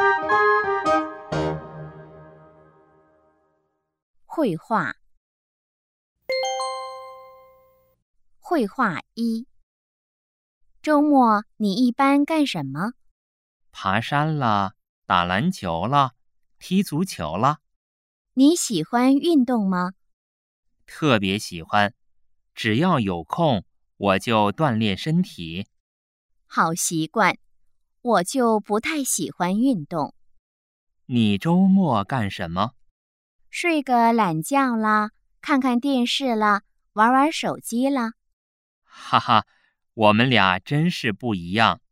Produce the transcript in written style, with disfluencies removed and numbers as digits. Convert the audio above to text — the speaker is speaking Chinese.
绘画。绘画一。周末你一般干什么？ 爬山了，打篮球了，踢足球了。 你喜欢运动吗？ 特别喜欢，只要有空，我就锻炼身体。 好习惯，我就不太喜欢运动。 你周末干什么？ 睡个懒觉啦，看看电视啦，玩玩手机啦。 哈哈，我们俩真是不一样。